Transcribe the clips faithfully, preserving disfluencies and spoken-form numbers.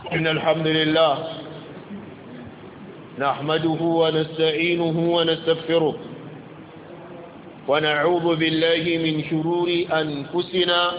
إن الحمد لله نحمده ونستعينه ونستغفره ونعوذ بالله من شرور أنفسنا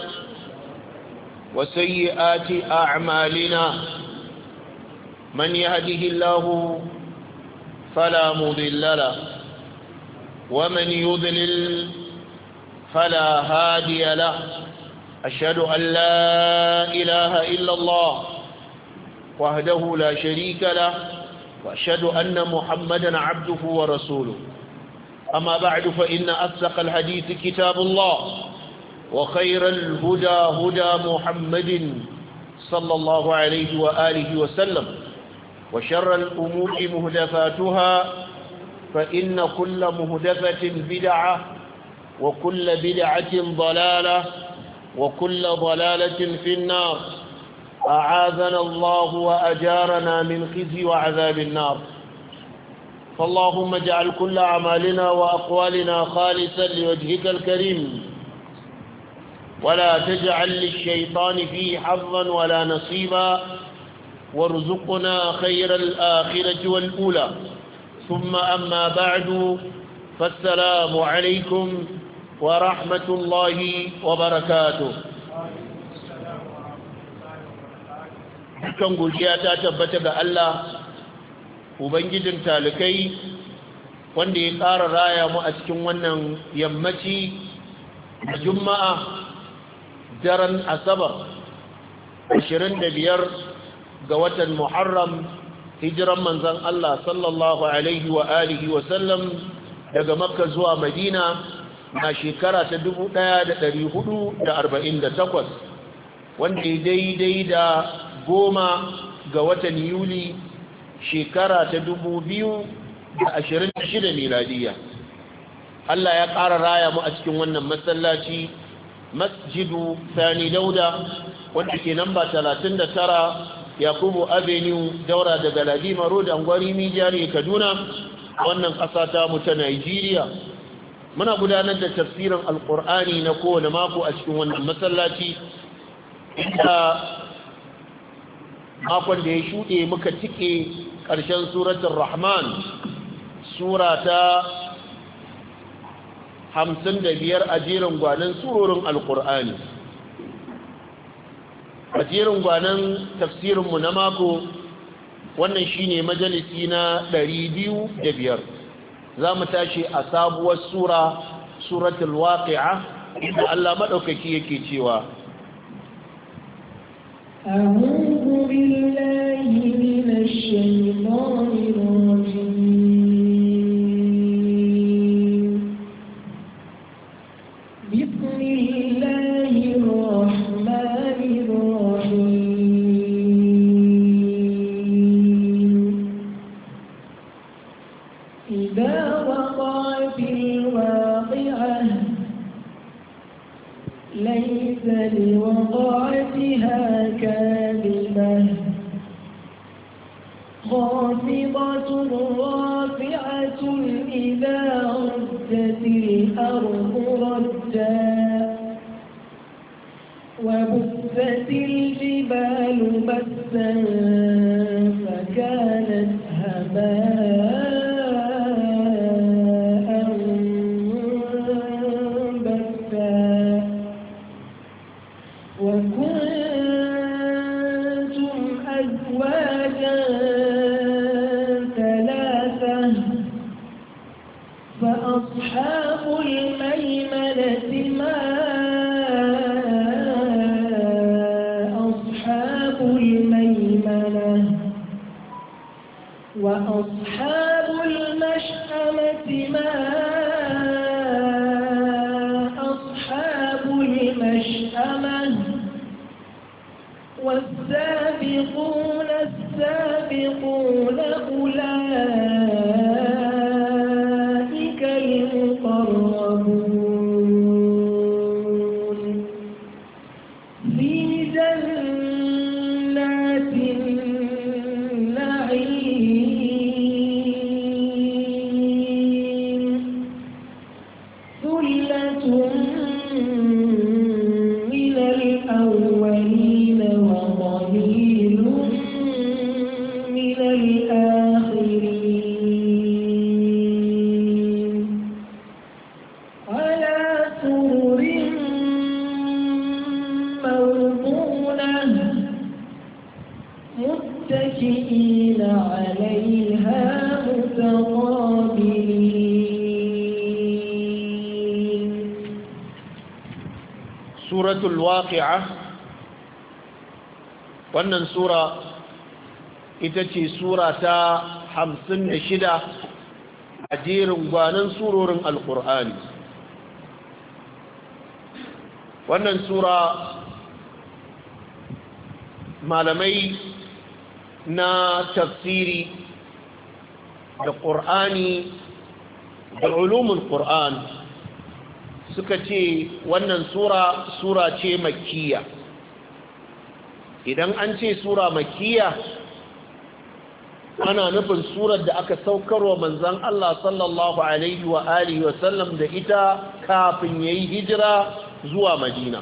وسيئات أعمالنا من يهده الله فلا مضل له ومن يضلل فلا هادي له أشهد أن لا إله إلا الله وحده لا شريك له وأشهد أن محمدا عبده ورسوله أما بعد فإن أصدق الحديث كتاب الله وخير الهدى هدى محمد صلى الله عليه وآله وسلم وشر الأمور مهدفاتها فإن كل مهدفة بدعة وكل بدعة ضلالة وكل ضلالة في النار أعاذنا الله وأجارنا من خزي وعذاب النار فاللهم اجعل كل أعمالنا وأقوالنا خالصا لوجهك الكريم ولا تجعل للشيطان فيه حظا ولا نصيبا وارزقنا خير الآخرة والأولى ثم أما بعد فالسلام عليكم ورحمة الله وبركاته. Dukkan godiya ta tabbata ga Allah Ubangijin talikai wanda ya ƙara raya mu a cikin wannan yammaci da Juma'a daren Asabar ashirin da biyar ga watan Muharram hijiran manzon Allah sallallahu alaihi wa alihi wa sallam daga Makka zuwa Madina na shekara ta dubu ɗaya da ɗari hudu da arba'in da takwas wanda ya daidai da goma ga watan Yuli shekara ta dubu biyu da ashirin da shida miladiya. Allah ya ƙara raya mu a cikin wannan masallaci masjidu Sani Dauda wanda ke namba talatin da tara Yakubu Avenue daura daga Ladima Road Angwari Mijari Kaduna wannan ƙasa ta mu ta Nigeria. Muna gudanar da tafsirin Alƙur'ani na kowane mako a cikin wannan masallaci inda makon da ya shuɗe muka cike ƙarshen suratun Rahman sura ta hamsin da biyar a jerin gwanon surorin Alƙur'ani. A jerin gwanon tafsirinmu na mako wannan shine majalisi na ɗari biyu da biyar. Za mu tashi a sabuwar sura suratul waqi'a inda Allah maɗaukaki yake cewa أعوذ بالله من الشيطان الرجيم بسم الله الرحمن الرحيم إذا وقعت الواقعة ليس لوقعتها كاذبة خافضة رافعة إذا رجت الأرض رجا وبست الجبال بسا فكانت هباء منبثا وكنتم أزواجا ثلاثة فأصحاب الميمنة ما أصحاب الميمنة وأصحاب المشأمة ما أصحاب المشأمة والسابقون السابقون أولئك المقربون في جنات النعيم ثلة من الأولين وقليل متكئين عليها متقابلين. سورة الواقعة wannan sura ita ce sura ta hamsin da shida a jerin gwanon surorin alkur'ani. Wannan sura malamai na tafsiri da ƙur'ani da ulumul ƙur'an suka ce wannan sura sura ce makkiya. Idan an ce sura makkiya ana nufin surar da aka saukarwa manzon Allah sallallahu alaihi wa alihi wa sallam da ita kafin yayi hijira zuwa Madina.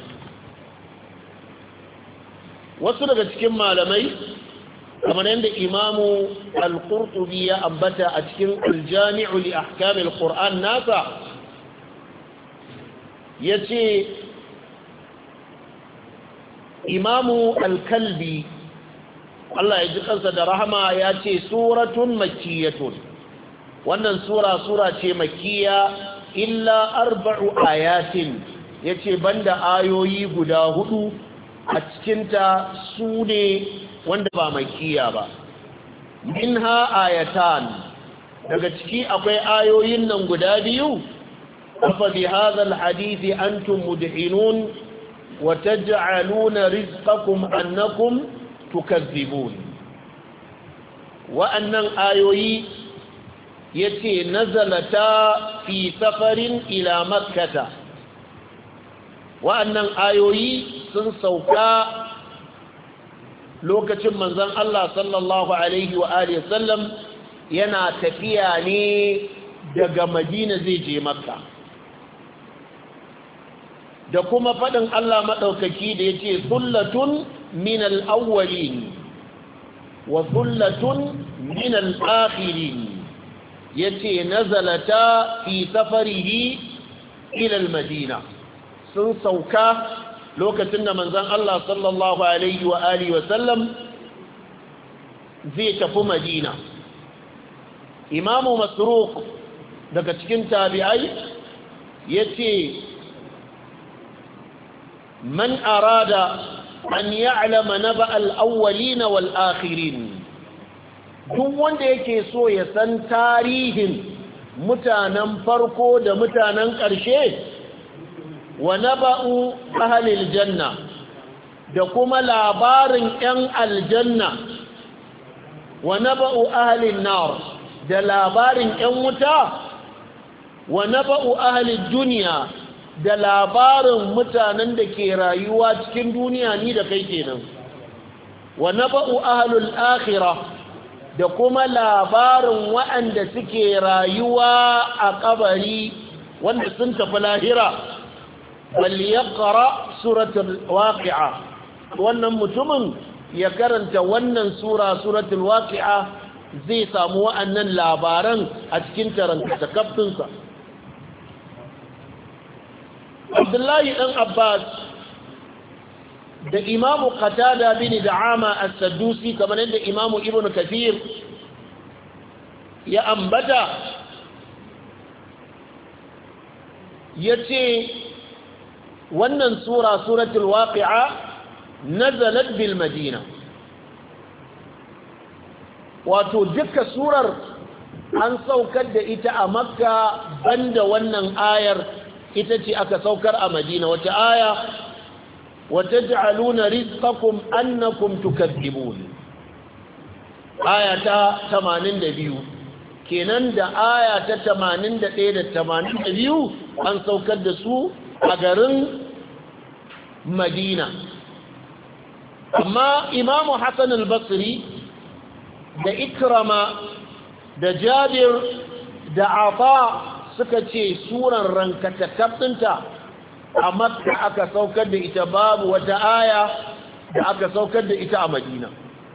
Wasu daga cikin malamai kamar yadda Imamu Al-Qurtubi ya ambata a cikin Al-Jami'u li Ahkam Al-Qur'an nasa yace Imamu Al-Kalbi Allah ya ji kansa da rahama ya ce suratun makkiyatun, wannan sura sura ce makkiya illa arba'u ayatin, yace banda ayoyi guda hudu a cikinta su ne wanda ba makkiya ba. Minha ayatan, daga ciki akwai ayoyin nan guda biyu, afa bi hadha alhadith antum mudhinun wa taj'aluna rizqakum annakum tukazzibun. wa'annan ayoyi yace nazalata fi safarin ila makkata, wa'annan ayoyi sun sauka lokacin manzon Allah sallallahu alaihi wa alihi sallam yana tafiya ne daga Madina zai je Makka, da kuma faɗin Allah maɗaukaki da yace sullatun min al-awwalin wa sullatun min al-akhirin, yace nazalata fi safarihi ila al-Madina, sun sauka lokacin da manzon Allah sallallahu alaihi wa alihi wa sallam zai tafi Madina. Imamu Masruq daga cikin tabi'ai yace man arada an ya'lama naba al-awwalin wal akhirin, duk wanda yake so ya san tarihin mutanen farko da mutanen ƙarshe, wa naba'u ahlil janna, da kuma labarin 'yan aljanna, wa naba'u ahlin nar, da labarin 'yan wuta, wa naba'u ahlid dunya, da labarin mutanen da ke rayuwa cikin duniya ni da kai kenan, wa naba'u ahlul akhirah, da kuma labarin waɗanda suke rayuwa a kabari wanda sun tafi lahira. bal yaqra suratul waqi'a, wannan mutumin ya karanta wannan sura suratul waqi'a zai samu wa'annan labaran a cikin tarantakaftinsa. Abdullahi dan Abbas da Imamu Qatada bin Da'ama as-Saddusi kamar yadda Imamu Ibn Kathir ya ambata yace wannan sura suratul waqi'a nazalat bil Madina, wato duka surar an saukar da ita a Makka banda wannan ayar ita ce aka saukar a Madina. wata aya wataj'aluna rizqakum annakum tukadzibun, aya ta tamanin da biyu kenan, da aya ta tamanin da ɗaya da tamanin da biyu an saukar da su a garin Madina. Amma Imamu Hassan al-Basri da Ikrama da Jabir da Afa suka ce suran rankatakabtinta a Makka aka saukar da ita, babu wata aya da aka saukar da ita a Madina.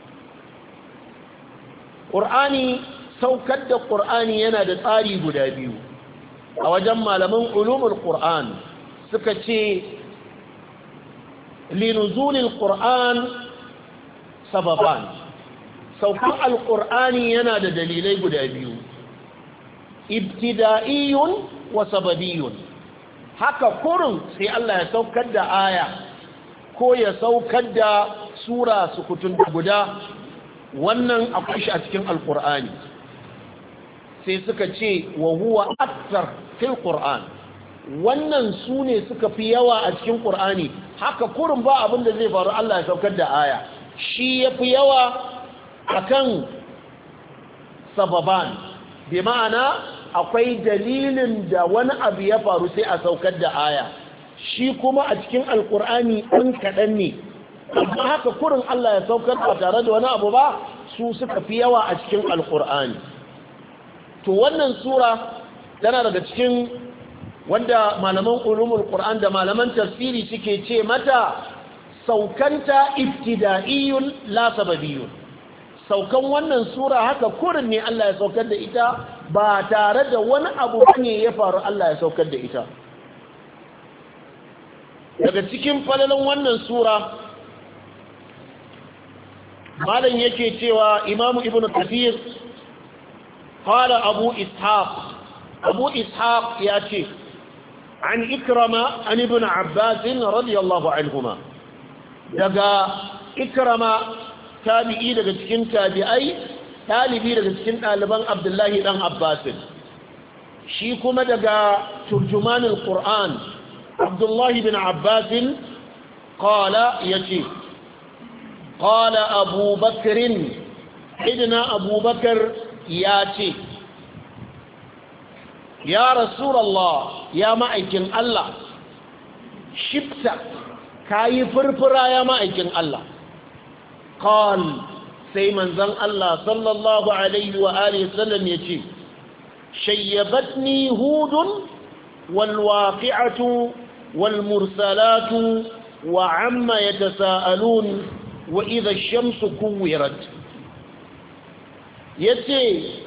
Qur'ani, saukar da Qur'ani yana da tsari guda biyu a wajen malaman ulumul Qur'an. Suka ce linuzulil Qur'an sababan, saukan alqur'ani yana da dalilai guda biyu ibtida'iyun wa sababiyun haka kurun sai Allah ya saukar da aya ko ya saukar da sura sukutun guda wannan akwai shi a cikin alqur'ani sai suka ce wa huwa akthar fil qur'an wannan sune suka fi yawa a cikin qur'ani haka kurun ba abin da zai faru Allah ya saukar da aya shi yafi yawa akan sababan bi ma'ana akwai dalilin da wani abu ya faru sai a saukar da aya shi kuma a cikin alkur'ani ɗan kaɗan ne amma haka kurin Allah ya saukar ba tare da wani abu ba su suka fi yawa a cikin alkur'ani to wannan sura tana daga cikin wanda malaman ulumul qur'an da malaman tafsiri suke ce mata saukanta ibtida'iyun la sababiyun saukan wannan sura haka kurin ne Allah ya saukar da ita ba tare da wani abu ne ya faru Allah ya saukar da ita daga cikin falalan wannan sura malam yake cewa imamu ibnu kathir qala abu ishaq abu ishaq ya ce an ikrama an ibn abbas radiyallahu anhuma daga ikrama tabi'i daga cikin tabi'ai talibi daga cikin ɗaliban abdullahi ɗan abbasin shi kuma daga turjumanin ƙur'an abdullahi bin abbasin ƙala ya ce ƙala abubakarin idina abubakar ya ce ya rasulallah ya ma'aikin Allah shifta ka yi furfura ya ma'aikin Allah قال سيمن زن الله صلى الله عليه وآله وسلم يجي شيبتني هود والواقعة والمرسلات وعما يتساءلون وإذا الشمس كورت يجي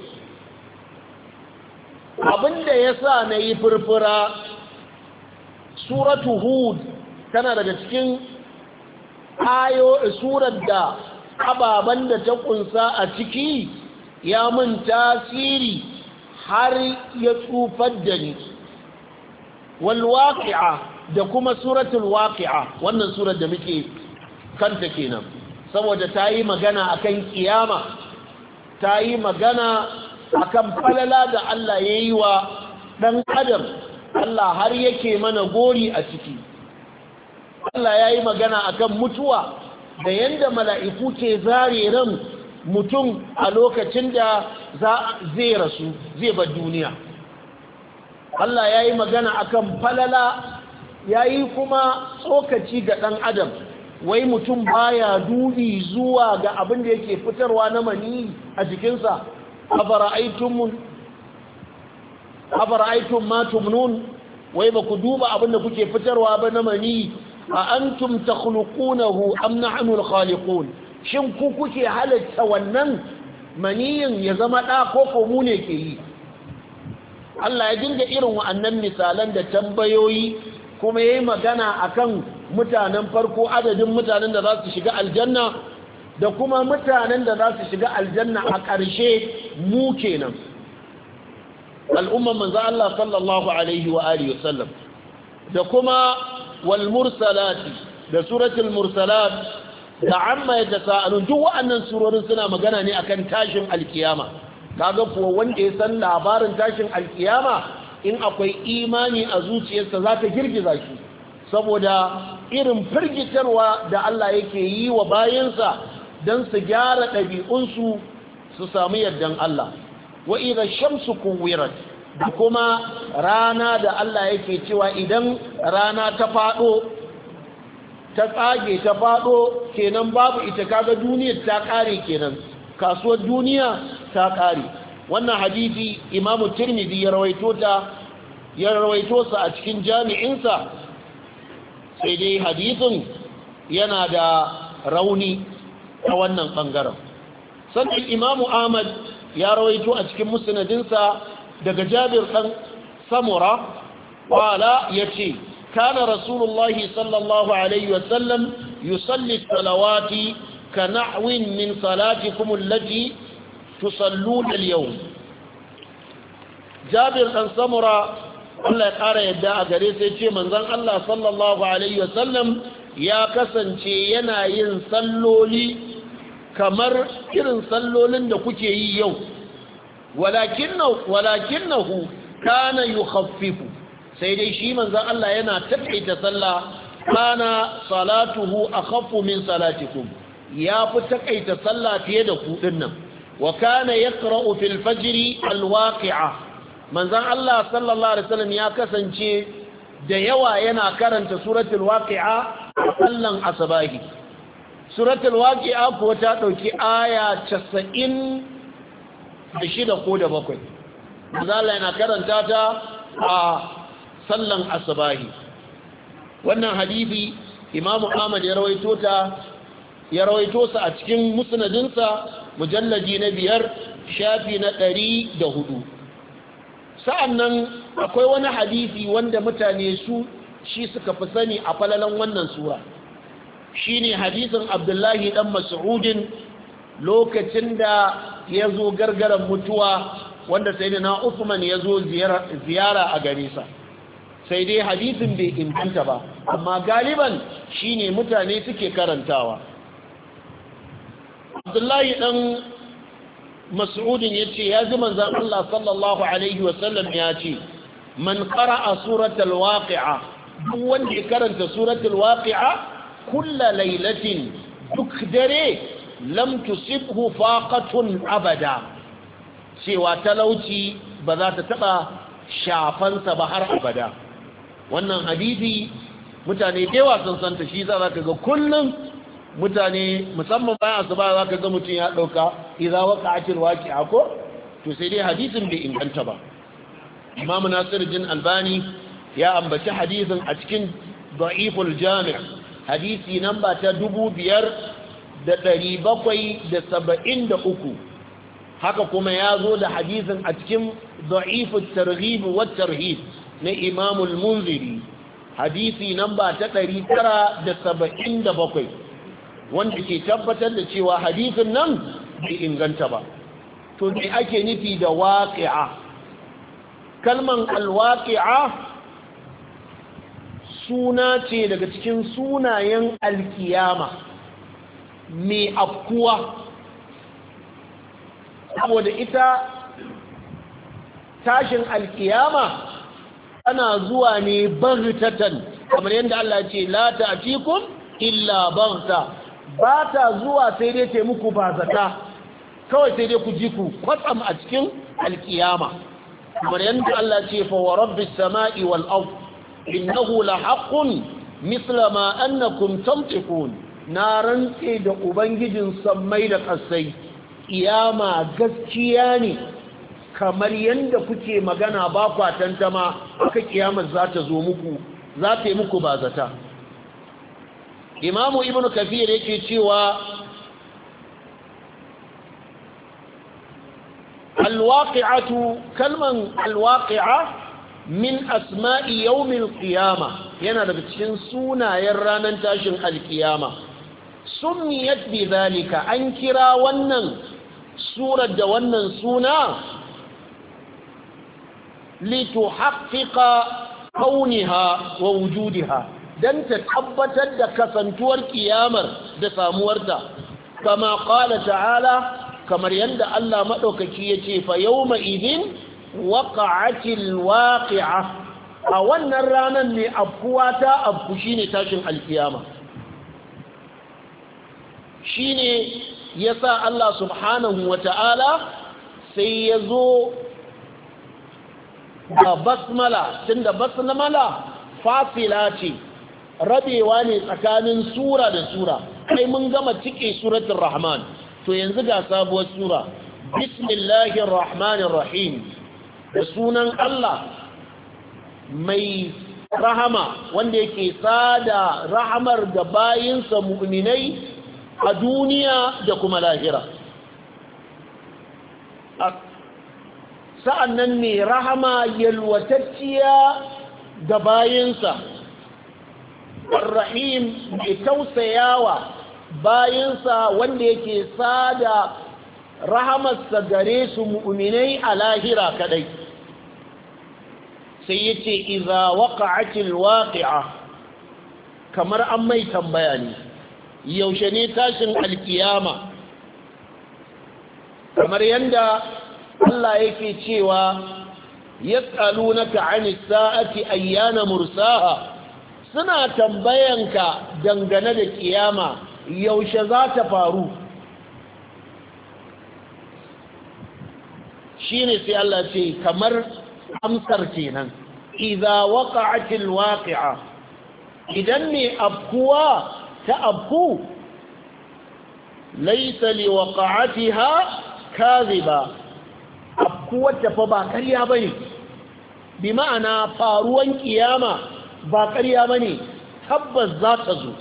abinda yasa nayi furfura suratu hud tana daga cikin ayo surar da ababan da ta kunsa a ciki ya mun tasiri har ya tsufar da ni wal waqi'a da kuma suratul waqi'a wannan surar da muke kanta kenan saboda ta yi magana akan kiyama ta yi magana akan falala da Allah ya yi wa dan adam Allah har yake mana gori a ciki Allah ya yi magana akan mutuwa da yanda mala'iku ke zare ran mutum a lokacin da zai rasu zai bar duniya Allah ya yi magana akan falala ya yi kuma tsokaci ga ɗan adam wai mutum baya dubi zuwa ga abin da yake fitarwa na mani a jikinsa afara'aitun ma tumnun wai ba ku duba abin da kuke fitarwa ba na mani a antum takhluqunahu am nahnu al-khaliqun shin ku kuke halatta wannan maniyin ya zama da ko ko mu ne ke yi Allah ya dinga irin wa'annan misalan da tambayoyi kuma yayi magana akan mutanen farko adadin mutanen da za su shiga aljanna da kuma mutanen da za su shiga aljanna a ƙarshe mu kenan al'umman manzo Allah sallallahu alaihi wa alihi wasallam da kuma wal mursalati da suratul mursalat da amma yatasaalun duk wa'annan surorin suna magana ne akan tashin alkiyama kaga kuwa wanda ya san labarin tashin alkiyama in akwai imani a zuciyarsa za ta girgiza shi saboda irin firgitarwa da Allah yake yi wa bayansa don su gyara ɗabi'unsu su samu yardan Allah wa idha shamsu kuwirat da kuma rana da Allah yake cewa idan rana ta faɗo ta tsage ta faɗo kenan babu ita kaga duniyar ta ƙare kenan kasuwar duniya ta ƙare wannan hadisi imamu tirmidhi ya rawaito ta ya rawaito sa a cikin jami'insa sai dai hadisin yana da rauni a wannan bangaren sannan imamu ahmad ya rawaito a cikin musnadinsa daga jabir dan samura wala yace kana rasulullahi sallallahu alaihi wasallam yusalli salawati kanahwin min salatikum allati tusalluna al-yawm Jabir dan Samura Allah ya ƙara yadda a gare sai ce manzon Allah sallallahu alaihi wasallam ya kasance yana yin salloli kamar irin sallolin da kuke yi yau walakinnahu walakinahu kana yukhaffifu sai dai shi manzon Allah yana takaita sallah kana salatuhu akhaffu min salatikum ya fi takaita sallah fiye da ku dinnan wa kana yaqra'u fil fajr al-waqi'a manzon Allah sallallahu alaihi wasallam ya kasance da yawa yana karanta suratul waqi'a a sallan asbahi suratul waqi'a ko ta dauki aya casa'in da shida ko da bakwai manzon Allah yana karanta ta a sallan asbahi wannan hadisi Imam Ahmad ya rawaito ta ya rawaito sa a cikin musnadinsa mujalladi na biyar shafi na ɗari da hudu sa'annan akwai wani hadisi wanda mutane su shi suka fi sani a falalan wannan sura shine hadisin Abdullahi dan Mas'udin lokacin da ya zo gargaran mutuwa wanda sayyidina Uthman ya zo ziyara a gare sa sai dai hadisin bai inganta ba amma galiban shine mutane suke karantawa Abdullahi dan Mas'udin yace ya ji manzon Allah sallallahu alaihi wasallam ya ce man qara'a suratul waqi'a duk wanda ya karanta suratul waqi'a kullu lailatin duk dare lam tusibhu faqatun abada cewa talauci ba za ta taba shafansa ba har abada wannan hadisi mutane dewa sun santa shi za ka ga kullum mutane musamman bayan asuba za ka ga mutum ya ɗauka idza waqa'atil waqi'a ko to sai dai hadisin bai inganta ba Imam Nasiruddin Albani ya ambaci hadisin a cikin Da'iful Jami' hadisi namba ta dubu biyar da ɗari bakwai da saba'in da uku haka kuma ya zo da hadisin a cikin Da'ifut Targhib wa Tarhib na Imam al-Munziri hadisi namba ta ɗari tara da saba'in da bakwai wanda ke tabbatar da cewa hadisin nan bai inganta ba to me ake nufi da waqi'a kalman al-waqi'a suna ce daga cikin sunayen alkiyama mai afkuwa saboda ita tashin alkiyama ana zuwa ne baghtatan kamar yadda Allah ce la ta'tikum illa baghta ba ta zuwa sai dai ta muku bazata kawai sai dai ku ji ku kwatsam a cikin alkiyama kamar yadda Allah ce fa wa rabbis samai wal ard innahu la haqqun mithla ma annakum tamtikun na rantse da ubangijin sammai da kasai kiyama gaskiya ne kamar yadda kuke magana ba kwa tantama aka kiyamar za ta zo muku za ta yi muku bazata imamu ibnu kafir yake cewa alwaqi'atu kalman alwaqi'a min asma'i yawmil qiyama yana daga cikin sunayen ranar tashin alkiyama summiyat bi zalika an kira wannan surar da wannan suna lituhaqqiqa kauniha wa wujudiha dan ta tabbatar da kasantuwar kiyamar da samuwarta kama qala ta'ala kamar yanda Allah madaukaki yace fa yawma idin waqa'atil waqi'a a wannan ranar ne afkuwa ta afku shine tashin alkiyama shine yasa Allah subhanahu wata'ala sai yazo da basmala tunda basmala fasila ce rabewa ne tsakanin sura da sura kai mun gama cike suratul rahman to yanzu ga sabuwar sura bismillahir rahmanir rahim da sunan Allah mai rahama wanda yake sada rahamar da bayinsa mu'minai a duniya da kuma lahira sa'annan mai rahama yalwatacciya da bayinsa Ar-Rahim mai tausayawa bayinsa wanda yake sada rahamarsa gare su mu'minai a lahira kadai sai yace idza waqa'atil waqi'a kamar an mai tambaya ne yaushe ne tashin alkiyama kamar yanda Allah yake cewa yas'alunaka 'anis sa'ati ayyana mursaha suna tambayanka dangane da kiyama yaushe za ta faru shine sai Allah ce kamar amsar kenan idza waqa'atil waqi'a idan ne abkuwa ta abku laysa liwaqa'atiha kadhiba abkuwar ta fa ba ƙarya bane bi ma'ana faruwan kiyama ba ƙarya bane tabbas za ta zo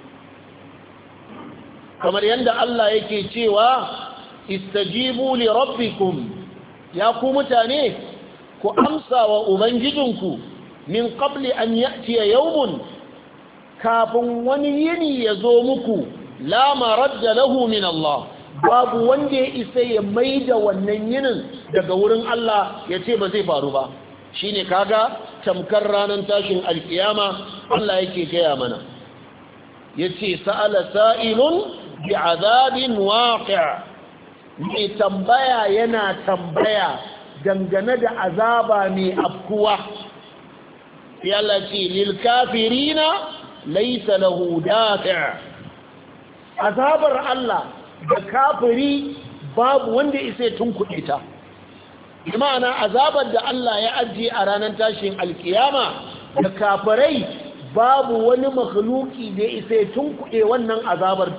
kamar yadda Allah yake cewa istajibu li rabbikum ya ku mutane ku amsa wa ubangijinku min qabli an ya'tiya yawmun kafin wani yini ya zo muku la maradda lahu min Allah babu wanda ya isa ya maida wannan yinin daga wurin Allah ya ce ba zai faru ba shine kaga tamkar ranar tashin alkiyama Allah yake gaya mana yace sa'ala sa'ilun bi'adabin waqi' mai tambaya yana tambaya dangane da azaba mai afkuwa yalla ce lil kafirina laysa lahu dafi' azabar Allah da kafiri babu wanda isa tunkuɗe ta ma'ana azabar da Allah ya ajiye a ranar tashin alkiyama da kafirai babu wani makhluki da isa tunkuɗe wannan azabar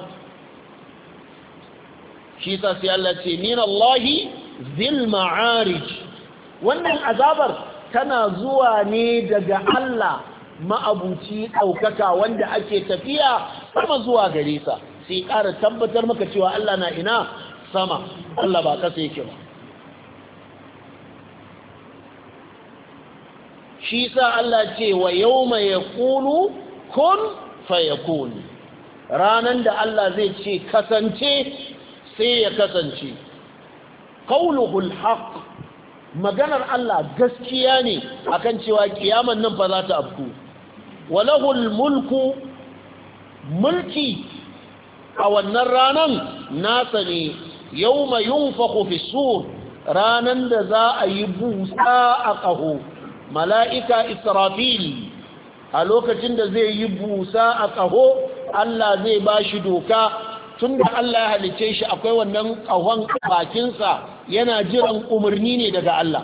shi ta sai Allah ce min Allahi zil ma'arij wannan azabar tana zuwa ne daga Allah ma'abuci ɗaukaka wanda ake tafiya sama zuwa gare sa sai ƙara tabbatar maka cewa Allah na ina sama Allah ba kasa yake ba shi sa Allah ce wa yawma yaqulu kun fayakun ranan da Allah zai ce kasance sai ya kasance qauluhul haqq maganar Allah gaskiya ne akan cewa kiyaman nan fa za ta afku walahul mulku mulki a wannan ranan nasa ne yawma yunfakhu fi sur ranan da za a yi busa a ƙaho mala'ika israfil a lokacin da zai yi busa a ƙaho Allah zai ba shi doka tun da Allah ya halice shi akwai wannan ƙahon bakinsa yana jiran umarni ne daga Allah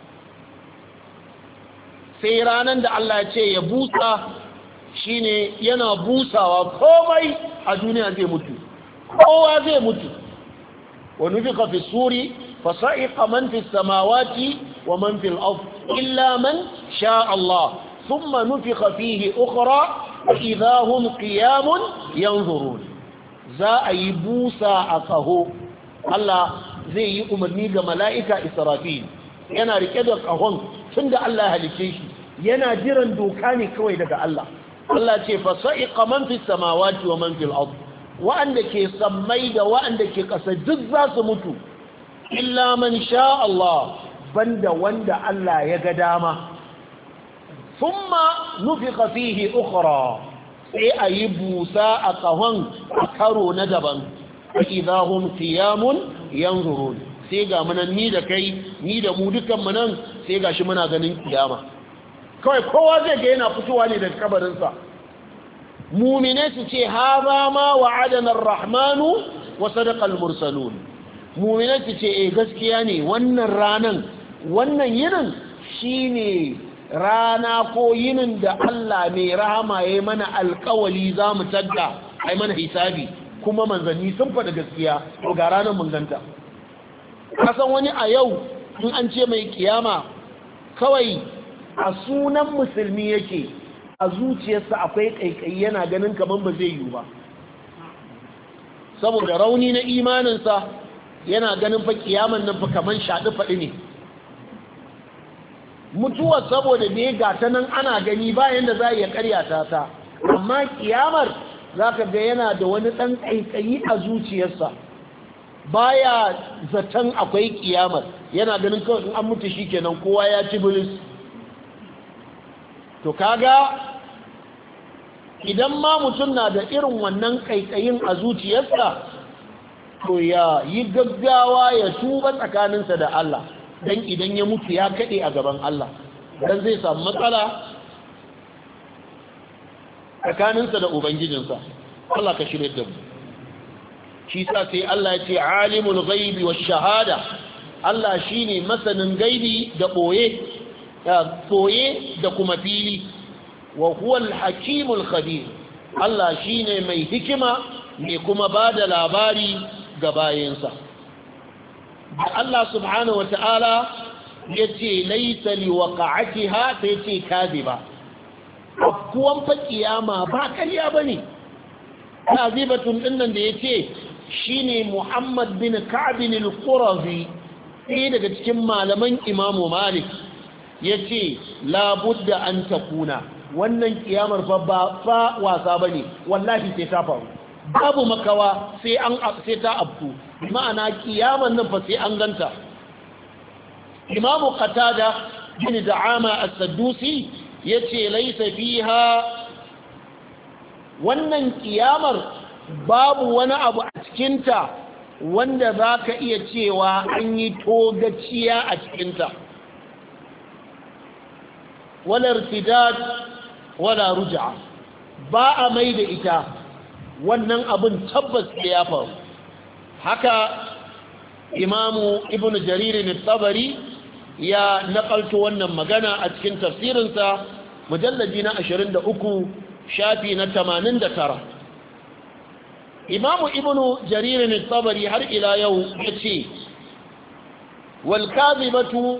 sai ranar da Allah ya ce ya busa shine yana busawa komai a duniya zai mutu kowa zai mutu wa nufika fi suri fa sa'iqa man fi samawati wa man fi al-ard illa man sha Allah thumma nufika fihi ukhra idha hum qiyamun yanzurun za a yi busa a kaho Allah zai yi umarni ga mala'ika Israfil yana rike da kahon tunda Allah halice shi yana jiran doka ne kawai daga Allah Allah ce fa sa'iqa man fi samawati wa man fil ard wa'anda ke sammai da wa'anda ke ƙasa duk za su mutu illa man sha Allah banda wanda Allah ya ga dama thumma nufiqa fihi ukhra sai ayi busa a kahon a karo na daban idahum qiyamun yanzurun sai ga munan ni da kai ni da mu dukan mu nan sai gashi muna ganin kiyama kawai kowa zai ga yana fitowa ne daga kabarinsa mumine su ce haza ma wa'adana ar-rahmanu wa sadaqa al-mursalun mumine su ce eh gaskiya ne wannan ranan wannan yinin shine rana ko yinin da Allah mai rahama yayi mana alƙawali zamu tadda ai mana hisabi kuma manzanni sun faɗa gaskiya to ga ranan mun ganta kasan wani a yau in an ce mai kiyama kawai a sunan musulmi yake a zuciyarsa akwai ƙaiƙayi yana ganin kamar ba zai yiwu ba saboda rauni na imaninsa yana ganin fa kiyaman nan fa kamar shaɗi faɗi ne mutuwar saboda ne ga ta nan ana gani bayan da za a iya ƙaryata ta amma kiyamar zaka ga yana da wani dan kaikayi a zuciyarsa baya zaton akwai kiyamar yana ganin kawai in an mutu shikenan kowa ya ci bilis to kaga idan ma mutum na da irin wannan kaikayin a zuciyarsa to ya yi gaggawa ya tuba tsakaninsa da Allah dan idan ya mutu ya kade a gaban Allah dan zai samu matsala tsakaninsa da ubangijinsa Allah ka shirye da mu shi sa sai Allah ya ce alimul ghaibi wash shahada Allah shine masanin gaibi da boye boye da kuma fili wa huwal hakimul khabir Allah shine mai hikima mai kuma bada labari ga bayinsa da Allah subhanahu wataala yace laysa liwaqa'atiha sai ce kaziba afkuwan fa kiyama ba kariya bane kazibatun dinnan da yace shine Muhammad bin Ka'b al-Qurazi ɗaya daga cikin malaman Imam Malik yace la budda an takuna wannan kiyamar fa ba fa wasa bane wallahi sai ta faru babu makawa sai an sai ta afku ma'ana kiyamar nan fa sai an ganta Imam Qatada bin Da'ama as-Saddusi yace laysa fiha wannan kiyamar babu wani abu a cikinta wanda za ka iya cewa an yi togaciya a cikinta wala irtidad wala ruj'a ba a mai da ita wannan abin tabbas ya faru haka imamu ibnu jarir al-tabari ya nakalto wannan magana a cikin tafsirinsa mujallaji na ashirin da uku shafi na tamanin da tara imamu ibnu jaririn al-tabari har ila yau ya ce walkazibatu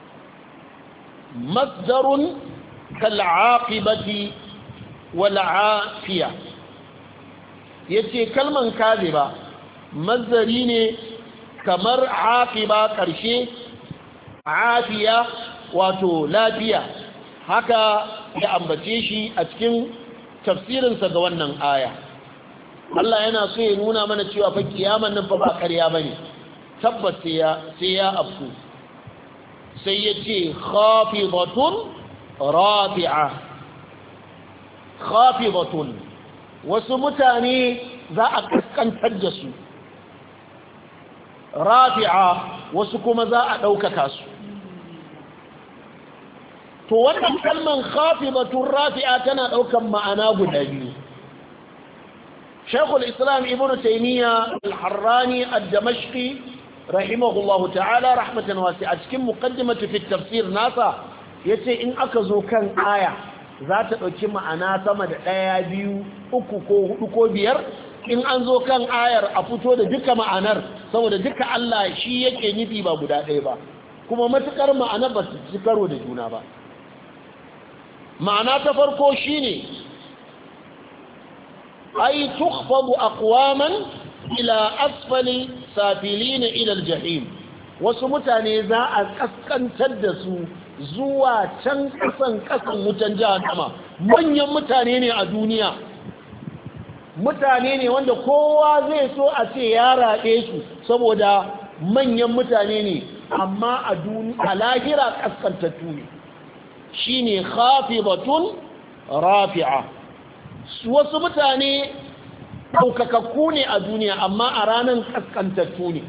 masdarun kal'aqibati wal'afiya ya ce kalman kaziba mazdari ne kamar aqiba ƙarshe afiya wato lafiya haka ya ambace shi a cikin tafsirinsa ga wannan aya Allah yana so ya nuna mana cewa fa kiyaman nan fa ba ƙarya bane tabbas sai ya sai ya afku sai yace khafidatun rafi'a khafidatun wasu mutane za a kaskantar da su rafi'a wasu kuma za a ɗaukaka su to wannan kalman khafidatun rafi'a tana ɗaukan ma'ana guda biyu Sheikhul Islam Ibn Taymiyyah Al-Harrani Ad-Damashqi rahimahullahu ta'ala rahmatan wasi'a cikin muqaddimatu fi tafsir nasa yace in aka zo kan aya za ta dauki ma'ana sama da daya biyu uku ko hudu ko biyar in an zo kan ayar a fito da duka ma'anar saboda duka Allah shi yake nufi ba guda ɗaya ba kuma matukar ma'ana ba su ci karo da juna ba ma'ana ta farko shine ay tukhfadu aqwaman ila asfali safilin ila aljahim wasu mutane za a kaskantar da su zuwa can kasan kasan wutan jahannama manyan mutane ne a duniya mutane ne wanda kowa zai so a ce ya raɗe su saboda manyan mutane ne amma a duniya a lahira kaskantattu ne shine khafidatun rafi'a wasu mutane ɗaukakakku ne a duniya amma a ranar kaskantattu ne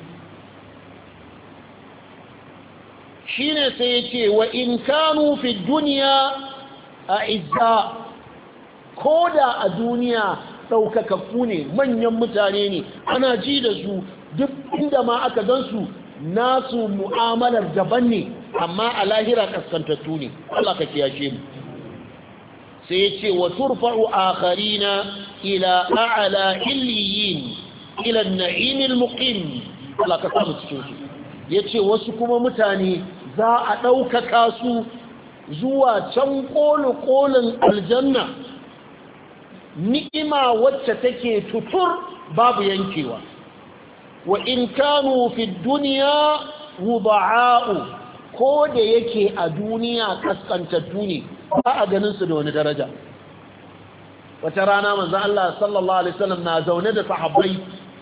shi ne sai ya ce wa in kanu fi duniya a izza ko da a duniya ɗaukakakku ne manyan mutane ne ana ji da su duk inda ma aka gan su nasu mu'amalar daban ne amma a lahira kaskantattu ne Allah ka kiyashe mu sai ya ce wa turfa'u akharina ila a'la illiyin ila an-na'im al-muqim Allah ka samu cikin su yace wasu kuma mutane za a ɗaukaka su zuwa can kolu kolin aljanna ni'ima wacce take tutur babu yankewa wa in kanu fi dunya wuda'a'u ko da yake a duniya kaskantattu ne ba a ganin su da wani daraja wata rana manzon Allah sallallahu alaihi wasallam na zaune da sahabbai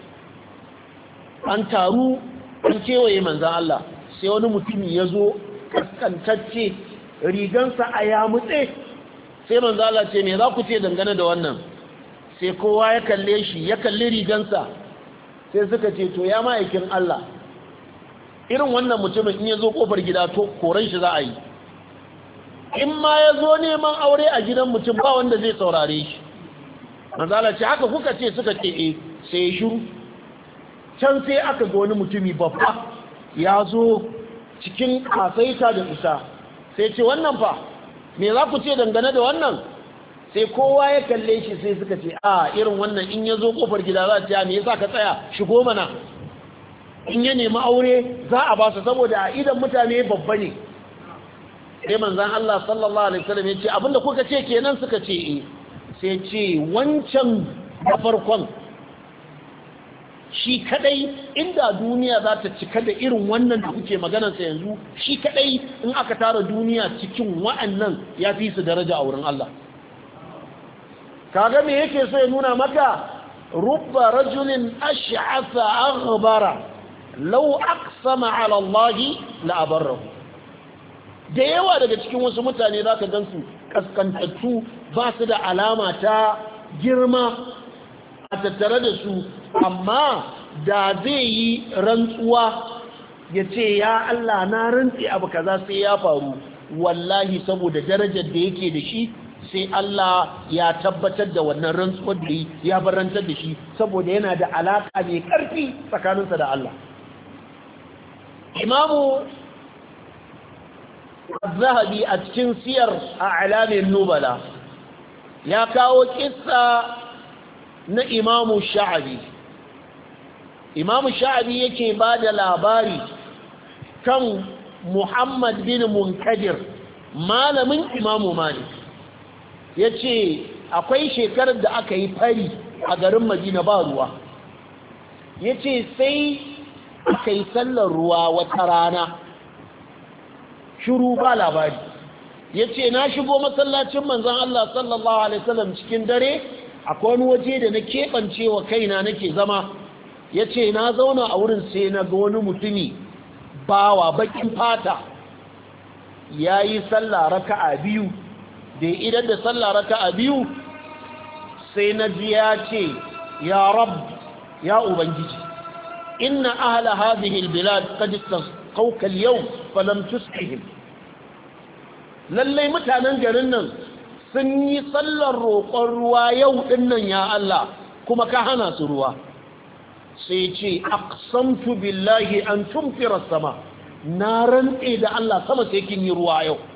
an taru an kewaye manzon Allah sai wani mutumi ya zo kaskantacce rigansa a yamutse sai manzon Allah ce me za ku ce dangane da wannan sai kowa ya kalle shi ya kalli rigansa sai suka ce to ya ma'aikin Allah irin wannan mutumin in ya zo kofar gida to koran shi za a yi in ma ya zo neman aure a gidan mutum ba wanda zai saurare shi manzala ce haka kuka ce suka ce e sai ya shiru can sai aka ga wani mutumi babba ya zo cikin kasaita da isa sai ce wannan fa me za ku ce dangane da wannan sai kowa ya kalle shi sai suka ce a irin wannan in ya zo kofar gida za a ce me yasa ka tsaya shigo mana in ya nemi aure za a ba su saboda a idan mutane babba ne sai manzan Allah sallallahu alaihi wasallam ya ce abinda kuka ce kenan suka ce eh sai ce wancan da farkon shi kadai inda duniya za ta cika da irin wannan da kuke maganarsa yanzu shi kadai in aka tara duniya cikin wa'annan ya fi su daraja a wurin Allah kaga me yake so ya nuna maka rubba rajulin ash'atha aghbara law aqsama ala Allah la abarrahu da yawa daga cikin wasu mutane zaka gansu kaskantattu ba su da alama ta girma a tattare da su amma da zai yi rantsuwa ya ce ya Allah na rantsi abu kaza sai ya faru wallahi saboda darajar da yake da shi sai Allah ya tabbatar da wannan rantsuwar da ya barantar da shi saboda yana da alaka mai ƙarfi tsakaninsa da Allah imamu zahabi a cikin siyar a alamin nubala ya kawo kissa na imamu sha'abi imamu sha'abi yake ba da labari kan muhammad bin munkadir malamin imamu malik ya ce akwai shekarar da aka yi fari a garin madina ba ruwa ya ce sai aka yi sallar ruwa wata rana shiru ba labari ya ce na shigo masallacin manzan Allah sallallahu Alaihi wasallam cikin dare akwai wani waje da na keɓance wa kaina nake zama ya ce na zauna a wurin sai na ga wani mutumi bawa bakin fata ya yi sallah raka'a biyu da idan da sallah raka'a biyu sai na ji ya ce ya rab ya ubangiji inna ahla hadhihi albilad qad istaqawka alyawm falam tusqihim lallai mutanen garin nan sun yi sallar roƙon ruwa yau dinnan ya Allah kuma ka hana su ruwa sai ce aqsamtu billahi an tumfira sama na rantse da Allah sama sai kin yi ruwa yau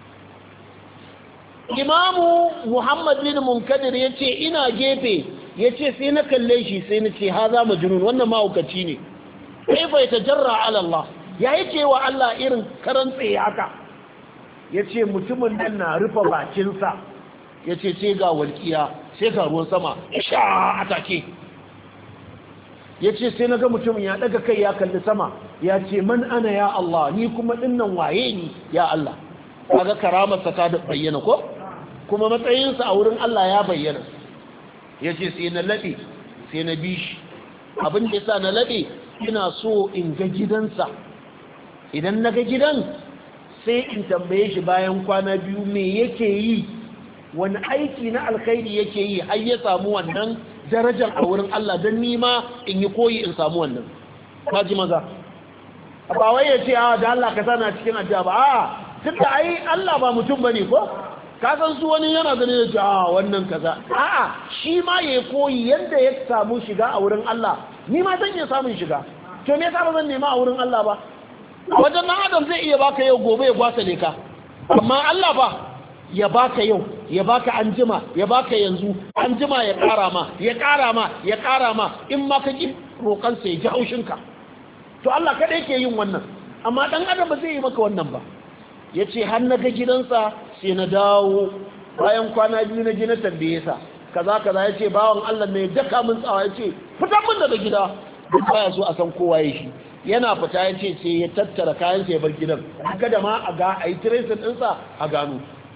imamu muhammad bin munkadir yace ina gefe yace sai na kalle shi sai na ce haza majnun wannan mahaukaci ne kai bai tajarra ala Allah ya yace wa Allah irin karantse haka yace mutumin nan na rufe bakinsa yace sai ga walkiya sai ga ruwan sama sha atake yace sai naga mutumin ya daga kai ya kalli sama ya ce man ana ya Allah ni kuma dinnan waye ni ya Allah kaga karamarsa ta bayyana ko kuma matsayinsa a wurin Allah ya bayyana ya ce sai na laɓe sai na bi shi abin da ya sa na laɓe ina so in ga gidansa idan na ga gidan sai in tambaye shi bayan kwana biyu me yake yi wani aiki na alkhairi yake yi har ya samu wannan darajar a wurin Allah don nima in yi koyi in samu wannan kaji maza ba wai ya ce a da Allah ka sana cikin addu'a ba a duk da ai Allah ba mutum bane ko kasan su wani yana ganin da cewa wannan kaza a'a shi ma ya koyi yanda ya samu shiga a wurin Allah ni ma zan iya samun shiga to me yasa ba zan nema a wurin Allah ba wajen nan adam zai iya baka yau gobe ya gwasale ka amma Allah ba ya baka yau ya baka anjima ya baka yanzu anjima ya kara ma ya kara ma ya kara ma in ma ka ki roƙan sa ya ji haushin ka to Allah kada yake yin wannan amma dan adam ba zai yi maka wannan ba yace har na ga gidansa sai na dawo bayan kwana biyu na ji na tambaye sa kaza kaza yace bawan Allah ne daka mun tsawa yace fita mun daga gida duk baya so a san kowa yake shi yana fita yace sai ya tattara kayan sa ya bar gidan kada ma a ga ayi tracing din sa a gano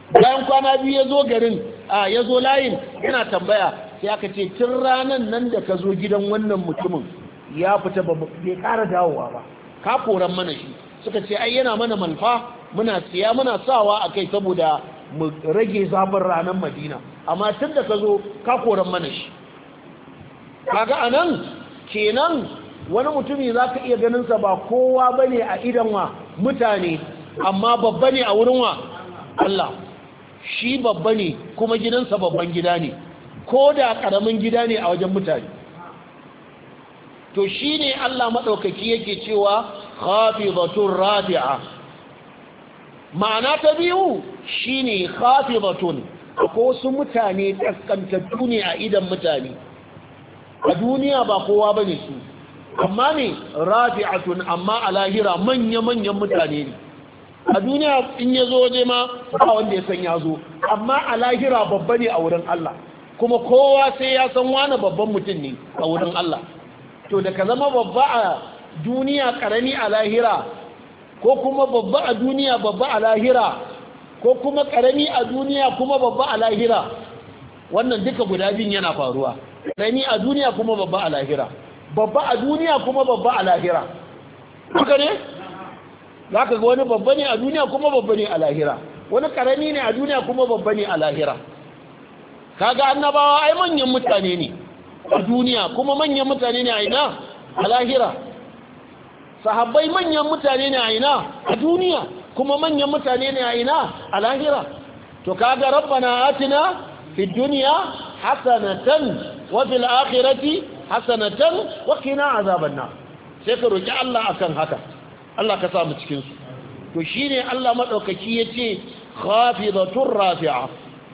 bayan kwana biyu ya zo garin a ya zo layin yana tambaya sai aka ce tun ranar nan da ka zo gidan wannan mutumin ya fita bai ƙara dawowa ba ka koran mana shi suka ce ai yana mana manfa muna siya muna sawa a kai saboda mu rage zafin ranar madina amma tun da ka zo ka koran mana shi kaga anan kenan wani mutumi za ka iya ganinsa ba kowa ba ne a idan wa mutane amma babba ne a wurin wa Allah shi babba ne kuma gidansa babban gida ne ko da ƙaramin gida ne a wajen mutane to shi ne Allah maɗaukaki yake cewa khafidatun rafi'a ma'ana ta biyu shi ne khafidatun ko su mutane kaskantattu ne a idan mutane a duniya ba kowa ba ne su amma ne rafi'atun amma a lahira manya-manyan mutane ne a duniya in ya zo waje ma ba wanda ya san ya zo amma a lahira babba ne a wurin Allah kuma kowa sai ya san wani babban mutum ne a wurin Allah to da ka zama babba a duniya karami a lahira ko kuma babba a duniya babba a lahira ko kuma karami a duniya kuma babba a lahira wannan duka guda biyun yana faruwa karami a duniya kuma babba a lahira babba a duniya kuma babba a lahira haka ne za ka ga wani babba ne a duniya kuma babba ne a lahira wani karami ne a duniya kuma babba ne a lahira kaga annabawa ai manyan mutane ne a duniya kuma manyan mutane ne a ina a lahira sahabbai manyan mutane ne a ina a duniya kuma manyan mutane ne a ina a lahira to kaga rabbana atina fid dunya hasanatan wa fil akhirati hasanatan wa qina azaban nar sai ka roki Allah akan haka Allah ka sa mu cikin su to shine Allah madaukaki yace khafidatur rafi'a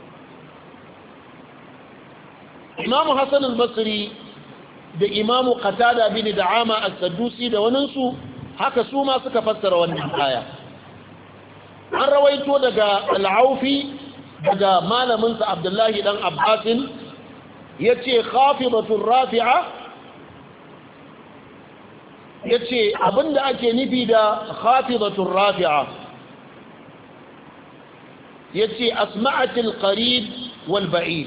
Imam Hassan al-Basri da Imam Qatada bin Da'ama as-Saddusi da wannan su haka su ma suka fassara wannan aya an rawaito daga al-Aufi daga malamin sa Abdullahi dan Abbasin yace khafidatur rafi'a yace abinda ake nufi da khafidatur rafi'a yace asma'atul qarib wal ba'id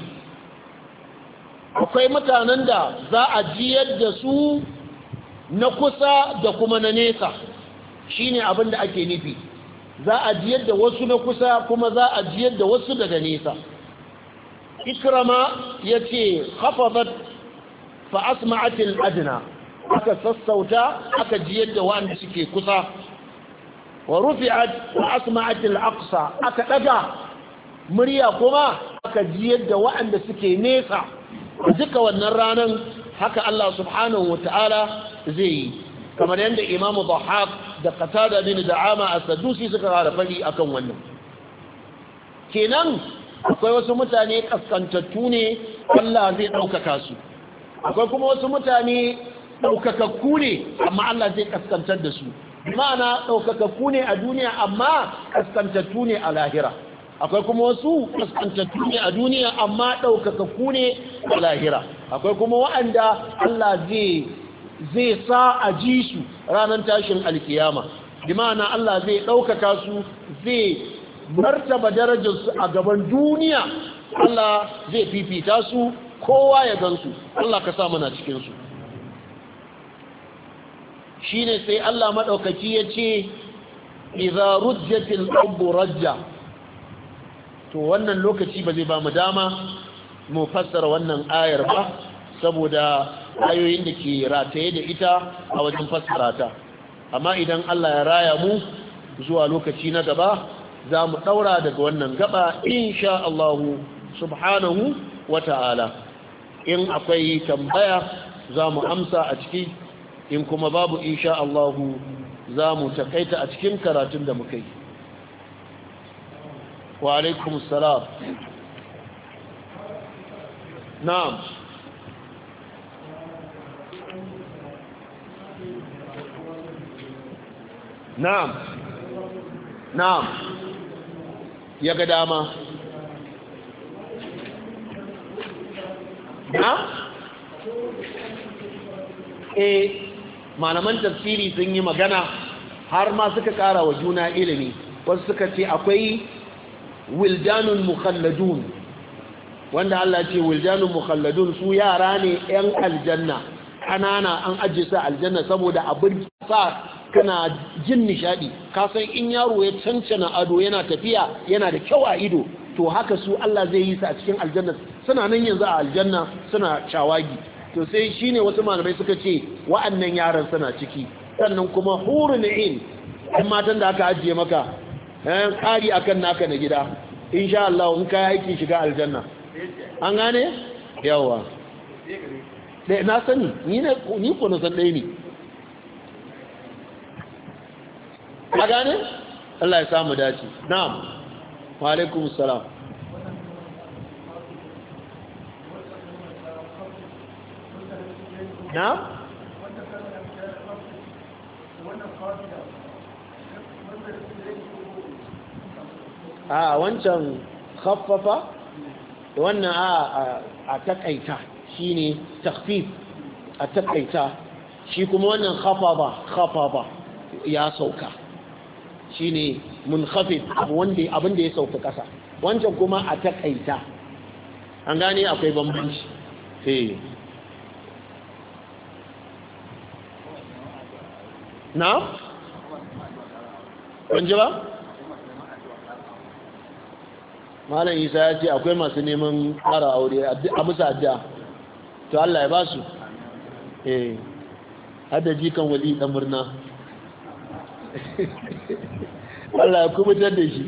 akwai mutanen da za a jiyar da su na kusa da kuma na nesa shine abinda ake nufi za a jiyar da wasu na kusa kuma za a jiyar da wasu daga nesa ikrama yace khafafat fa asma'atil adna aka sassauta aka jiyar da wanda suke kusa wa rufi'at fa asma'atil aqsa aka daga murya kuma aka jiyar da wanda suke nesa duka wannan ranan haka Allah subhanahu wataala zai yi kamar yadda Imam Dhahhak da Qatada bin Da'ama as-Saddusi suka fara fadi akan wannan kenan akwai wasu mutane kaskantattu ne Allah zai ɗaukaka su akwai kuma wasu mutane ɗaukakakku ne amma Allah zai kaskantar da su ma'ana ɗaukakakku ne a duniya amma kaskantattu ne a lahira akwai kuma wasu kaskantattu ne a duniya amma ɗaukakakku ne a lahira akwai kuma waɗanda Allah zai zai sa a ji su ranar tashin alkiyama bi ma'ana Allah zai ɗaukaka su zai martaba darajarsu a gaban duniya Allah zai fifita su kowa ya gansu Allah ka sa mana cikinsu shi ne sai Allah maɗaukaki ya ce iza rujjatil ardu rajja to wannan lokaci ba zai ba mu dama mu fassara wannan ayar ba saboda ayoyin da ke rataye da ita a wajen fassara ta amma idan Allah ya raya mu zuwa lokaci na gaba za mu ɗaura daga wannan gaba insha Allahu subhanahu wa ta'ala in akwai tambaya za mu amsa a ciki in kuma babu insha Allahu za mu takaita a cikin karatun da muka yi wa alaikum salam na'am na'am na'am ya ga dama na? eh malaman tafsiri sun yi magana har ma suka kara wa juna ilimi wasu suka ce akwai wildanun mukhalladun wanda Allah ce wildanun mukhalladun su yara ne yan aljanna kanana an ajiye su aljanna saboda abin sa kana jin nishadi ka san in yaro ya cancana ado yana tafiya yana da kyau a ido to haka su Allah zai yi su a cikin aljanna suna nan yanzu a aljanna suna shawagi to sai shine wasu malamai suka ce wa'annan yaran suna ciki sannan kuma hurun in ɗan matan da aka ajiye maka eh kari akan naka na gida insha Allah in kai aiki shiga aljanna an gane yawa dai na sani ni ne ni ko na san dai ne ka gane Allah ya samu dace na'am wa alaikum salam na'am a wancan khaffafa wannan a a takaita shine takhfif a takaita shi kuma wannan khafaba khafaba ya sauka shine munkhafid abu wanda abinda ya sauka kasa wancan kuma a takaita an gane akwai bambanci eh na wanje ba malam Isa ya ce akwai masu neman ƙara aure a musu addu'a to Allah ya ba su eh hada jikan wali dan murna Allah ya kubutar da shi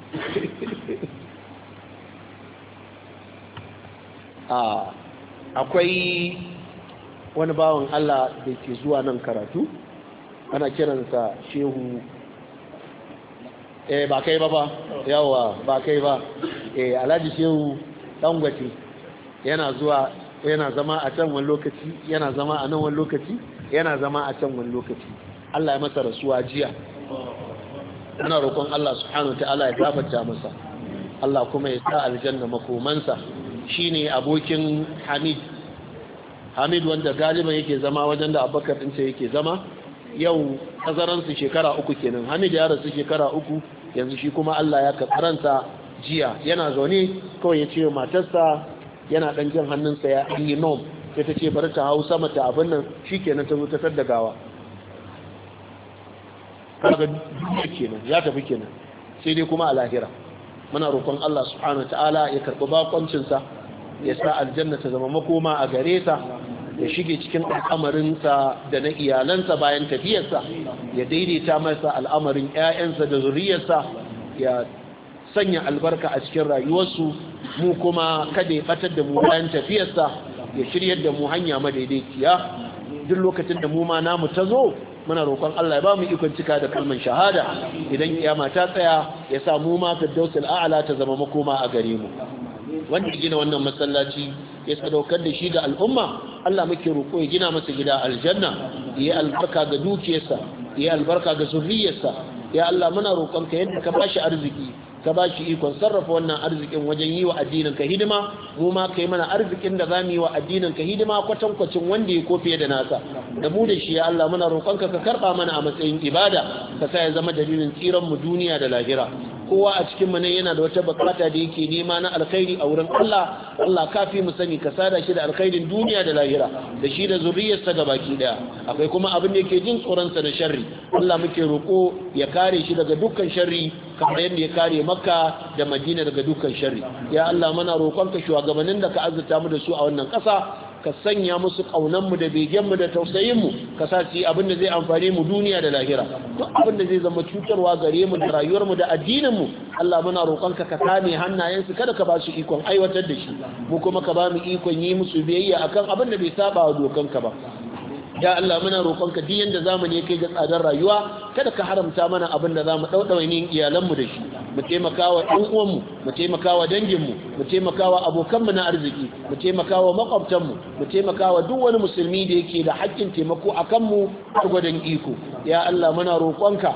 a akwai wani bawan Allah da ke zuwa nan karatu ana kiransa shehu eh ba kai ba ba yawa ba kai ba eh alhaji shehu dangwace yana zuwa yana zama a can wani lokaci yana zama a nan wani lokaci yana zama a can wani lokaci Allah ya masa rasuwa jiya ana roƙon Allah subhanahu ta'ala ya gafarta masa Allah kuma ya sa aljanna makomansa shine abokin Hamid Hamid wanda galiban yake zama wajen da Abubakar din ce yake zama yau tazaransu shekara uku kenan Hamid ya rasu shekara uku yanzu shi kuma Allah ya karanta jiya yana zaune kawai ya ce matarsa yana dan jin hannunsa ya yi nom sai ta ce bari ta hau sama ta abin nan shikenan ta zo ta tar da gawa kaga duniya kenan ya tafi kenan sai dai kuma a lahira muna roƙon Allah subhanahu ta'ala ya karɓi bakoncin sa ya sa aljanna ta zama makoma a gare sa ya shige cikin al'amarinsa da na iyalansa bayan tafiyarsa ya daidaita masa al'amarin ƴaƴansa da zuriyarsa ya sanya albarka a cikin rayuwarsu mu kuma kada ya batar da mu bayan tafiyarsa ya shiryar da mu hanya madaidaiciya duk lokacin da mu ma namu ta zo muna roƙon Allah ya ba mu ikon cika da kalman shahada idan kiyama ta tsaya ya sa mu ma firdausul a'la ta zama makoma a gare mu wanda gina wannan masallaci ya sadaukar da shi ga al'umma Allah muke roƙo ya gina masa gida aljanna ya albarka ga dukiyarsa ya albarka ga zuriyarsa ya Allah muna roƙon ka yadda ka bashi arziki ka bashi ikon sarrafa wannan arzikin wajen yi wa addinin ka hidima mu ma kai mana arzikin da zamu yi wa addinin ka hidima kwatankwacin wanda ya kofiye da nasa da mu da shi ya Allah muna roƙon ka ka karba mana a matsayin ibada ka sa ya zama dalilin tsiran mu duniya da lahira kowa a cikin mu ne yana da wata bukata da yake nema na alkhairi a wurin Allah Allah kafi mu sani ka sada shi da alkhairin duniya da lahira da shi da zuriyarsa gabaki daya akwai kuma abin da yake jin tsoron sa da sharri Allah muke roko ya kare shi daga dukkan sharri kamar yadda ya kare Makka da Madina daga dukkan sharri ya Allah muna roƙon ka shugabannin da ka azurta mu da su a wannan ƙasa ka sanya musu ƙaunanmu da begenmu da tausayinmu ka sa su yi abin da zai amfani mu duniya da lahira duk abin da zai zama cutarwa gare mu da rayuwarmu da addininmu Allah muna roƙonka ka kame hannayensu kada ka ba su ikon aiwatar da shi mu kuma ka ba mu ikon yi musu biyayya akan abin da bai saba wa dokanka ba ya Allah muna roƙonka duk yanda zamani ya kai ga tsadar rayuwa kada ka haramta mana abin da zamu daudawa yin iyalanmu da shi mu taimakawa ɗan uwanmu mu taimakawa danginmu mu taimakawa abokanmu na arziki mu taimakawa makwabtanmu mu taimakawa duk wani musulmi da yake da haƙƙin taimako akan mu gwargwadon iko ya Allah muna roƙonka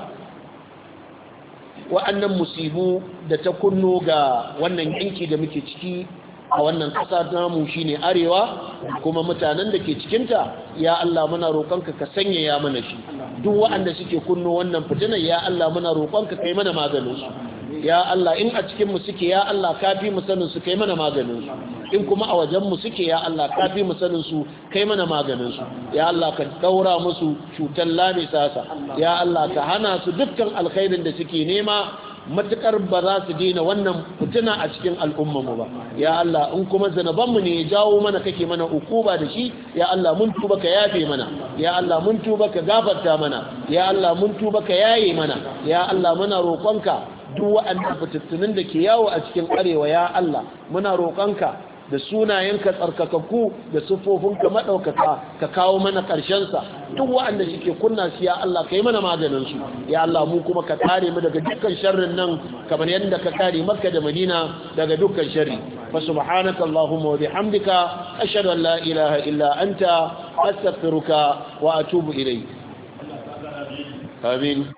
wa'annan musibu da ta kunno ga wannan yanki da muke ciki a wannan ƙasa namu shine arewa kuma mutanen da ke cikinta ya Allah muna roƙonka ka sanyaya mana shi duk waɗanda suke kunno wannan fitinar ya Allah muna roƙonka kai mana maganin su ya Allah in a cikin mu suke ya Allah kafi mu sanin su kai mana maganin su in kuma a wajen mu suke ya Allah kafi mu sanin su kai mana maganin su ya Allah ka daura musu cutar lamisasa ya Allah ka hana su dukkan alkhairin da suke nema matukar ba za su dina wannan fitina a cikin al'ummarmu ba ya Allah in kuma zanabanmu ne ya jawo mana kake mana ukuba da shi ya Allah mun tuba ka yafe mana ya Allah mun tuba ka gafarta mana ya Allah mun tuba ka yaye mana ya Allah muna roƙonka duk waɗannan fitattunin da ke yawo a cikin arewa ya Allah muna roƙonka da sunayenka tsarkakakku da siffofinka maɗaukaka ka kawo mana ƙarshensa duk waɗanda suke kunna su ya Allah ka yi mana maganinsu ya Allah mu kuma ka kare mu daga dukkan sharrin nan kamar yadda ka kare Makka da Madina daga dukkan sharri fa subhanaka allahumma wa bihamdika ashhadu an la ilaha illa anta astaghfiruka wa atubu ilayk amin